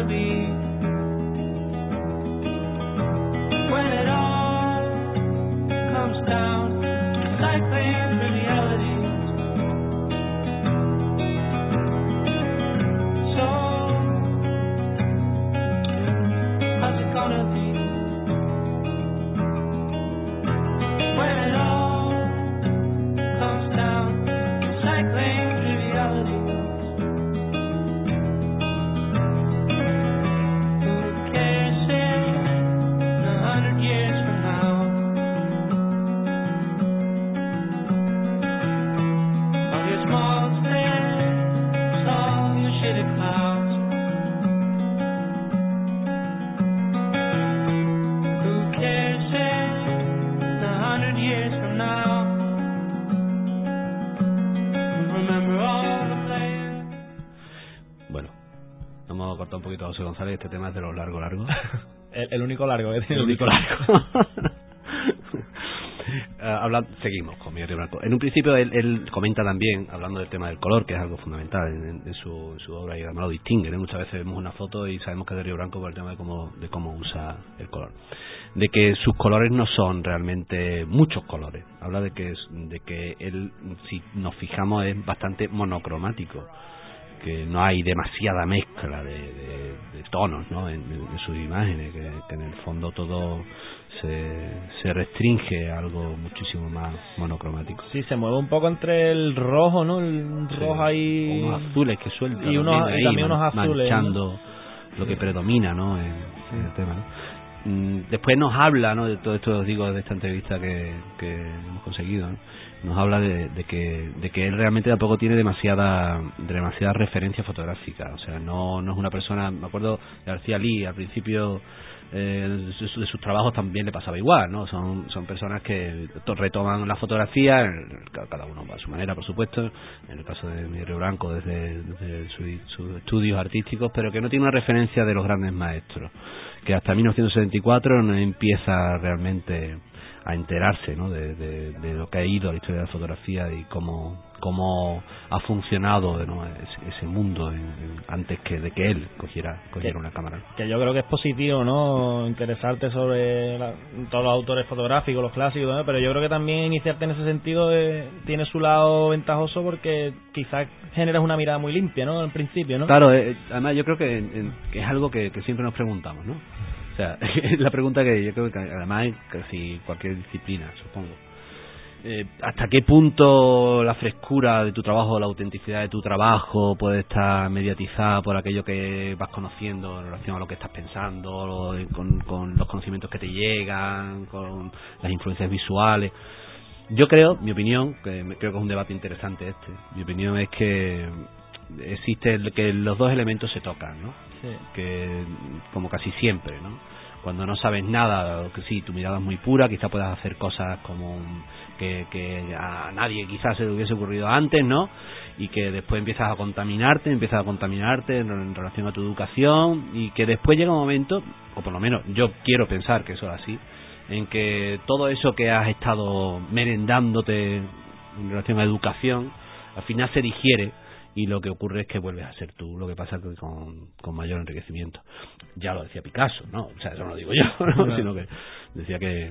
gonna be when it all comes down to cycling trivialities? So how's it gonna be when it all comes down to cycling trivialities? Who cares in 100 years from now? All your small steps, all your shitty clouds. Who cares in 100 years from now? Remember all the plans. Bueno, vamos a cortar un poquito a José González. Este tema es de los largos. El único largo, ¿eh? El único largo. Seguimos con Miguel Río Branco. En un principio él comenta también, hablando del tema del color, que es algo fundamental en su obra, y además lo distingue, ¿no? Muchas veces vemos una foto y sabemos que es de Río Branco por el tema de cómo usa el color, de que sus colores no son realmente muchos colores. Habla de que él, si nos fijamos, es bastante monocromático, que no hay demasiada mezcla de tonos, ¿no? en sus imágenes, que en el fondo todo se restringe a algo muchísimo más monocromático. Sí, se mueve un poco entre el rojo, ¿no? El rojo ahí... Unos azules que sueltan. Y también unos azules, manchando, ¿no? Lo que predomina, ¿no? en el tema, ¿no? Después nos habla, ¿no? De todo esto, os digo, de esta entrevista que hemos conseguido, ¿no? Nos habla de que él realmente tampoco tiene demasiada referencia fotográfica. O sea, no es una persona... Me acuerdo de García Lee, al principio de sus trabajos también le pasaba igual, ¿no? Son personas que retoman la fotografía, cada uno a su manera, por supuesto, en el caso de Miguel Río Branco desde sus estudios artísticos, pero que no tiene una referencia de los grandes maestros, que hasta 1974 no empieza realmente a enterarse, ¿no? de lo que ha ido a la historia de la fotografía y cómo ha funcionado, ¿no? ese mundo antes de que él cogiera una cámara. Que yo creo que es positivo, ¿no? Interesarte sobre todos los autores fotográficos, los clásicos, ¿no? Pero yo creo que también iniciarte en ese sentido tiene su lado ventajoso, porque quizás generas una mirada muy limpia, ¿no? Al principio, ¿no? Claro, además yo creo que es algo que siempre nos preguntamos, ¿no? O sea, es la pregunta que yo creo que además es casi cualquier disciplina, supongo. ¿Hasta qué punto la frescura de tu trabajo, la autenticidad de tu trabajo puede estar mediatizada por aquello que vas conociendo en relación a lo que estás pensando, con los conocimientos que te llegan, con las influencias visuales? Yo creo, mi opinión, creo que es un debate interesante mi opinión es que existe que los dos elementos se tocan, ¿no? Sí. Que como casi siempre, ¿no? Cuando no sabes nada, que sí, tu mirada es muy pura, quizás puedas hacer cosas como que a nadie quizás se le hubiese ocurrido antes, ¿no? Y que después empiezas a contaminarte en relación a tu educación, y que después llega un momento, o por lo menos yo quiero pensar que eso es así, en que todo eso que has estado merendándote en relación a educación, al final se digiere, y lo que ocurre es que vuelves a ser tú. Lo que pasa es que con mayor enriquecimiento. Ya lo decía Picasso, ¿no? O sea, eso no lo digo yo, ¿no? No. Sino que decía que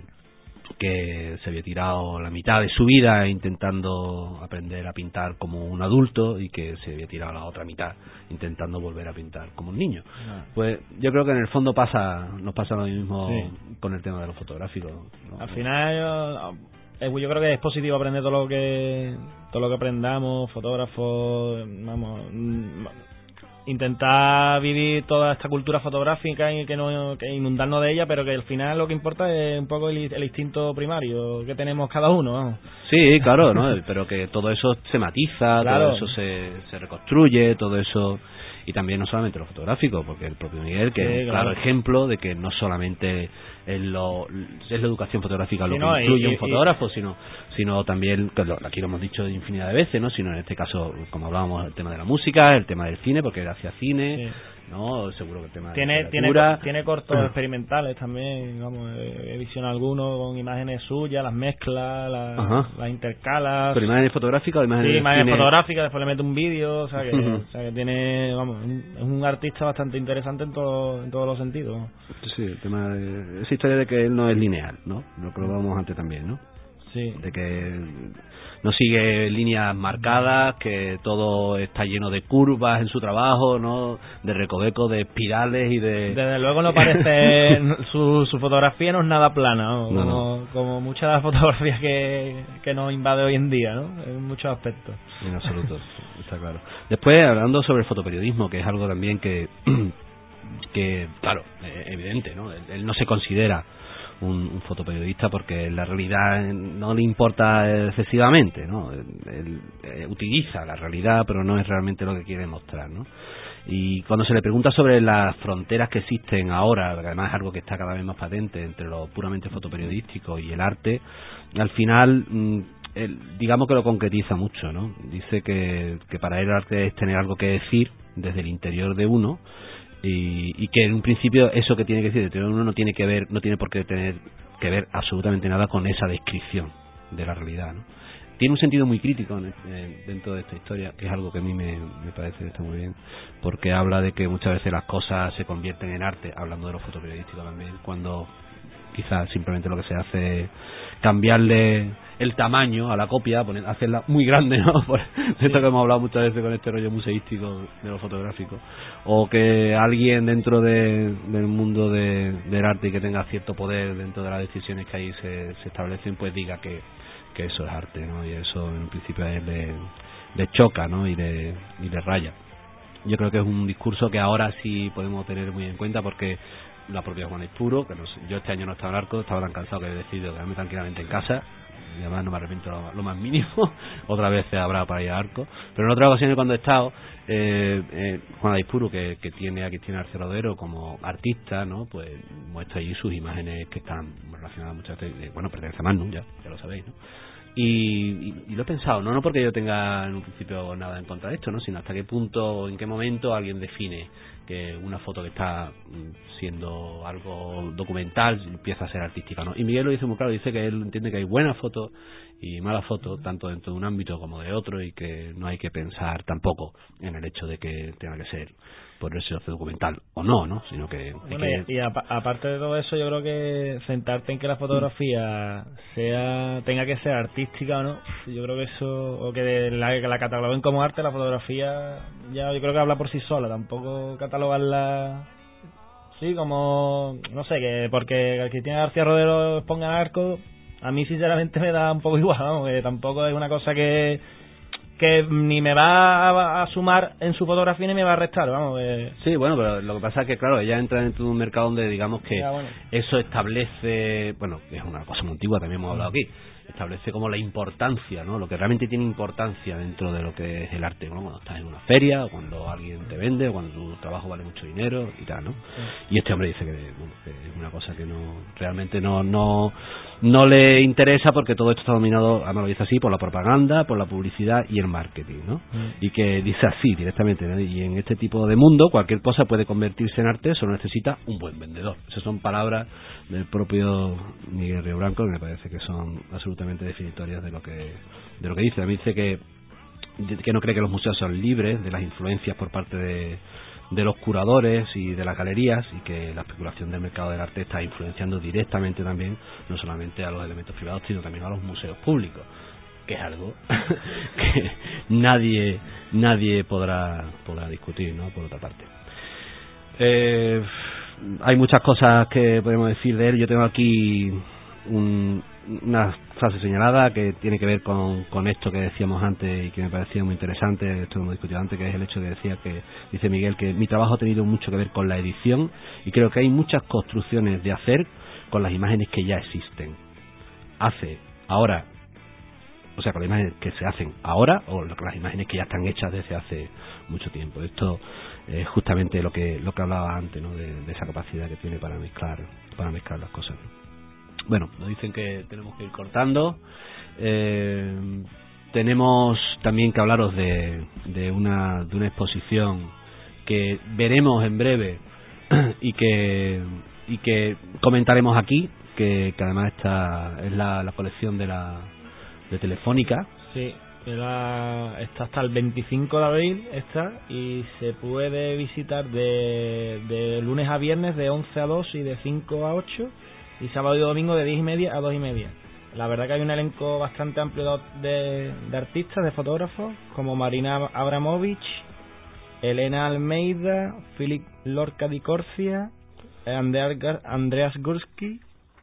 se había tirado la mitad de su vida intentando aprender a pintar como un adulto, y que se había tirado la otra mitad intentando volver a pintar como un niño. Pues yo creo que en el fondo nos pasa lo mismo, sí, con el tema de lo fotográfico, ¿no? Al final yo creo que es positivo aprender todo lo que aprendamos, fotógrafos, vamos, intentar vivir toda esta cultura fotográfica y que inundarnos de ella, pero que al final lo que importa es un poco el instinto primario que tenemos cada uno, vamos. Sí, claro, ¿no? Pero que todo eso se matiza, claro, todo eso se reconstruye, todo eso. Y también no solamente lo fotográfico, porque el propio Miguel, que sí, es un claro ejemplo de que no solamente es la educación fotográfica lo que incluye un fotógrafo, sino también, que aquí lo hemos dicho infinidad de veces, ¿no? Sino en este caso, como hablábamos, el tema de la música, el tema del cine, porque él hacía cine, ¿no? Seguro que el tema tiene cortos experimentales también, vamos, he visionado algunos con imágenes suyas, las mezclas, las intercalas. ¿Pero imágenes fotográficas o imágenes? Sí, imágenes fotográficas, después le mete un vídeo, o sea que tiene, vamos, es un artista bastante interesante en todos los sentidos. Sí, el tema de esa historia de que él no es lineal, ¿no? Lo que lo vamos antes también, ¿no? Sí. De que no sigue líneas marcadas, que todo está lleno de curvas en su trabajo, ¿no? De recovecos, de espirales y de... Desde luego no parece... su fotografía no es nada plana, ¿no? Como muchas de las fotografías que nos invade hoy en día, ¿no? En muchos aspectos. En absoluto, está claro. Después, hablando sobre el fotoperiodismo, que es algo también que claro, evidente, ¿no? Él no se considera un fotoperiodista porque la realidad no le importa excesivamente, ¿no? Él utiliza la realidad, pero no es realmente lo que quiere mostrar, ¿no? Y cuando se le pregunta sobre las fronteras que existen ahora, además es algo que está cada vez más patente entre lo puramente fotoperiodístico y el arte, al final digamos que lo concretiza mucho, ¿no? Dice que para él el arte es tener algo que decir desde el interior de uno, y que en un principio eso que tiene que decir de uno no tiene por qué tener que ver absolutamente nada con esa descripción de la realidad, ¿no? Tiene un sentido muy crítico dentro de esta historia, que es algo que a mí me parece que está muy bien, porque habla de que muchas veces las cosas se convierten en arte, hablando de lo fotoperiodístico también, cuando quizás simplemente lo que se hace es cambiarle el tamaño a la copia, hacerla muy grande, ¿no? Por esto que hemos hablado muchas veces con este rollo museístico de lo fotográfico, o que alguien dentro del mundo del arte y que tenga cierto poder dentro de las decisiones que ahí se establecen, pues diga que eso es arte, ¿no? Y eso en principio a él le choca, ¿no? Y le raya. Yo creo que es un discurso que ahora sí podemos tener muy en cuenta, porque la propia Juana Izpuro, que yo este año no estaba en Arco, estaba tan cansado que he decidido quedarme tranquilamente en casa, y además no me arrepiento lo más mínimo. Otras veces habrá para ir a Arco, pero en otras ocasiones cuando he estado, Juana Izpuro, que tiene a Cristina García Rodero como artista, ¿no? Pues muestra allí sus imágenes que están relacionadas muchas veces, bueno, pertenece a Magnum, ya lo sabéis, ¿no? Y lo he pensado, no porque yo tenga en un principio nada en contra de esto, ¿no? Sino hasta qué punto o en qué momento alguien define que una foto que está siendo algo documental empieza a ser artística, ¿no? Y Miguel lo dice muy claro, dice que él entiende que hay buenas fotos y malas fotos, tanto dentro de un ámbito como de otro, y que no hay que pensar tampoco en el hecho de que tenga que ser por eso documental o no, sino que... Bueno, y aparte de todo eso, yo creo que sentarte en que la fotografía tenga que ser artística o no, yo creo que eso, o que la cataloguen como arte, la fotografía ya yo creo que habla por sí sola, tampoco catalogarla sí como, no sé, que porque Cristina García Rodero ponga en Arco, a mí sinceramente me da un poco igual, ¿no? Que tampoco es una cosa que ni me va a sumar en su fotografía ni me va a restar, vamos. Sí, bueno, pero lo que pasa es que, claro, ella entra dentro de un mercado donde, digamos que bueno, eso establece, bueno, es una cosa muy antigua, también hemos hablado aquí, establece como la importancia, ¿no? Lo que realmente tiene importancia dentro de lo que es el arte, ¿no? Cuando estás en una feria, o cuando alguien te vende, o cuando tu trabajo vale mucho dinero y tal, ¿no? Sí. Y este hombre dice que es una cosa que realmente no le interesa, porque todo esto está dominado, además lo dice así, por la propaganda, por la publicidad y el marketing, ¿no? Y que dice así directamente, ¿no? Y en este tipo de mundo cualquier cosa puede convertirse en arte, solo necesita un buen vendedor. Esas son palabras del propio Miguel Río Branco, que me parece que son absolutamente definitorias de lo que dice. A mí dice que no cree que los museos son libres de las influencias por parte de los curadores y de las galerías, y que la especulación del mercado del arte está influenciando directamente también no solamente a los elementos privados, sino también a los museos públicos, que es algo que nadie podrá discutir, ¿no? Por otra parte, hay muchas cosas que podemos decir de él. Yo tengo aquí una frase señalada que tiene que ver con esto que decíamos antes y que me parecía muy interesante. Esto lo hemos discutido antes, que es el hecho de dice Miguel, que mi trabajo ha tenido mucho que ver con la edición, y creo que hay muchas construcciones de hacer con las imágenes que ya existen. Ahora, o sea, con las imágenes que se hacen ahora, o con las imágenes que ya están hechas desde hace mucho tiempo. Esto es justamente lo que hablaba antes, ¿no? De esa capacidad que tiene para mezclar las cosas. Bueno, nos dicen que tenemos que ir cortando. Tenemos también que hablaros de una exposición que veremos en breve y que comentaremos aquí, que además es la colección de Telefónica. Sí, está hasta el 25 de abril y se puede visitar de lunes a viernes de 11 a 2 y de 5 a 8 y sábado y domingo de 10:30 a 2:30. La verdad que hay un elenco bastante amplio de artistas, de fotógrafos, como Marina Abramovich, Elena Almeida, Philip Lorca di Corsia, Andreas Gursky,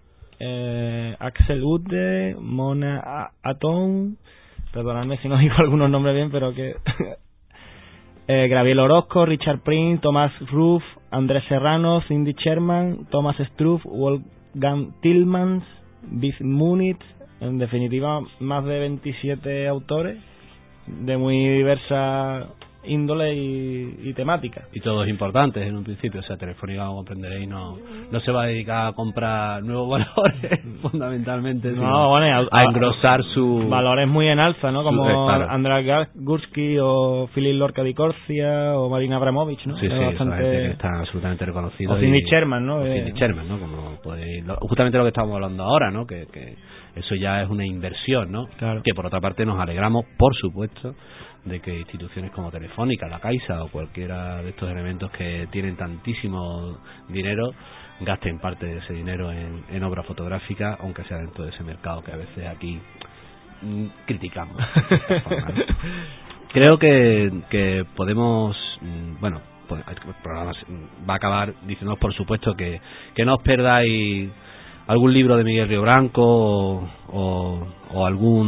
Axel Ude, Mona Atón, perdonadme si no digo algunos nombres bien, pero que Gabriel Orozco, Richard Prince, Tomás Ruff, Andrés Serrano, Cindy Sherman, Thomas Struff, Wolfgang Tillmans, Biz Munich, en definitiva más de 27 autores de muy diversa índole y temática. Y todos importantes en un principio, o sea, Telefónica, como comprenderéis, no se va a dedicar a comprar nuevos valores fundamentalmente, sino a engrosar su valores muy en alza, ¿no? Como Andrés Gursky o Philip Lorca di Corsia o Marina Abramovich, ¿no? Sí, bastante... gente que está absolutamente reconocido. O Cindy Sherman, ¿no? Cindy Sherman, ¿no? Como podéis, justamente lo que estamos hablando ahora, ¿no? Que eso ya es una inversión, ¿no? Claro. Que por otra parte nos alegramos, por supuesto, de que instituciones como Telefónica, la Caixa o cualquiera de estos elementos que tienen tantísimo dinero gasten parte de ese dinero en obra fotográfica, aunque sea dentro de ese mercado que a veces aquí criticamos de esta forma, ¿no? Creo que podemos, bueno, pues el programa va a acabar diciéndonos, por supuesto, que no os perdáis algún libro de Miguel Río Branco o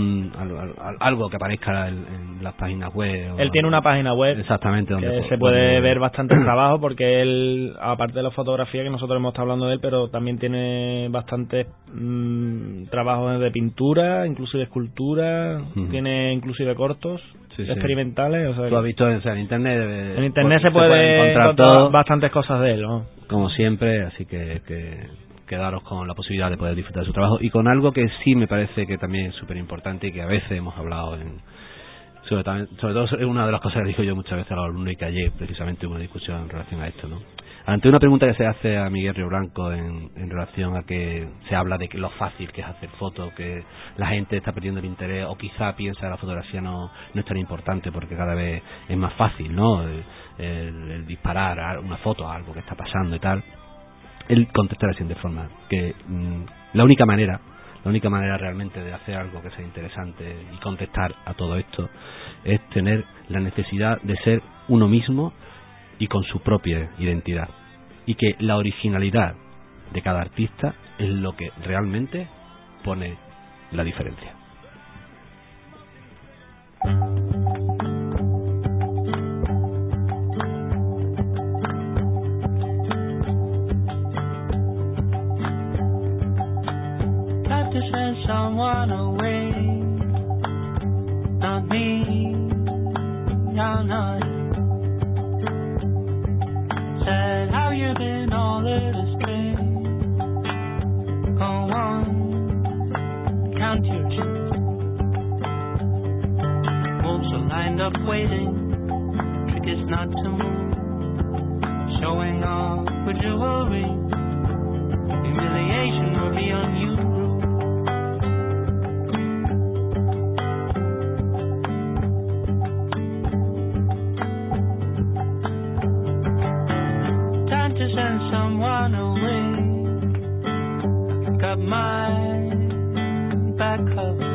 algo que aparezca en las páginas web. Él tiene una página web, exactamente, donde se puede ver bastante trabajo, porque él, aparte de la fotografía, que nosotros hemos estado hablando de él, pero también tiene bastantes trabajos de pintura, inclusive escultura, tiene inclusive cortos. Sí, experimentales. O sea, tú has visto en internet. En internet se puede encontrar bastantes cosas de él, ¿no? Como siempre, así que quedaros con la posibilidad de poder disfrutar de su trabajo y con algo que sí me parece que también es súper importante y que a veces hemos hablado sobre todo es una de las cosas que digo yo muchas veces a los alumnos, y que ayer precisamente hubo una discusión en relación a esto, ¿no? Ante una pregunta que se hace a Miguel Río Branco en relación a que se habla de que lo fácil que es hacer fotos, que la gente está perdiendo el interés o quizá piensa que la fotografía no es tan importante porque cada vez es más fácil, ¿no? El disparar una foto a algo que está pasando y tal. Él contesta de la siguiente forma, que la única manera realmente de hacer algo que sea interesante y contestar a todo esto es tener la necesidad de ser uno mismo y con su propia identidad, y que la originalidad de cada artista es lo que realmente pone la diferencia. To send someone away, not me, no, no. Said how you been all of this spring. Go on, count your chips. Wolves are lined up waiting. Trick is not to move. Showing off with jewelry. Humiliation will be on you. Send someone away. Got my back cover.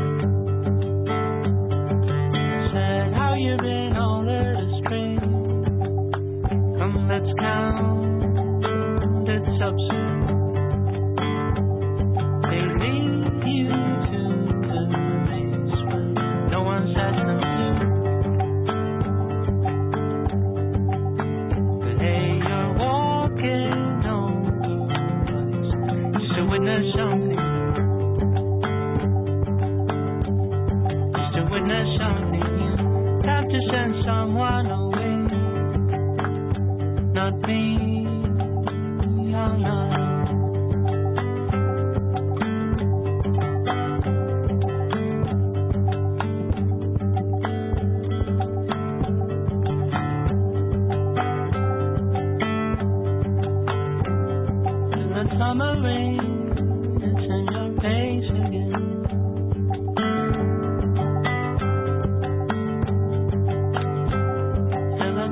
Said how you been all the string. Come let's count it up soon. They lead you to the place where no one says them to. But hey, you're walking over ice just to witness something. Just to witness something new. Time to send someone away. Not me, oh no.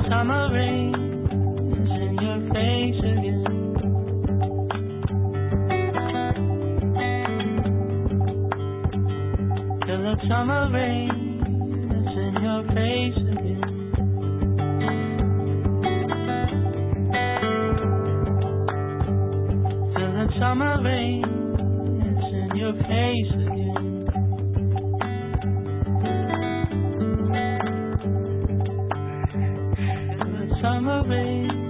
summer rain is in your face again. Till that summer rain is in your face again. Till that summer rain is in your face again. Till that summer rain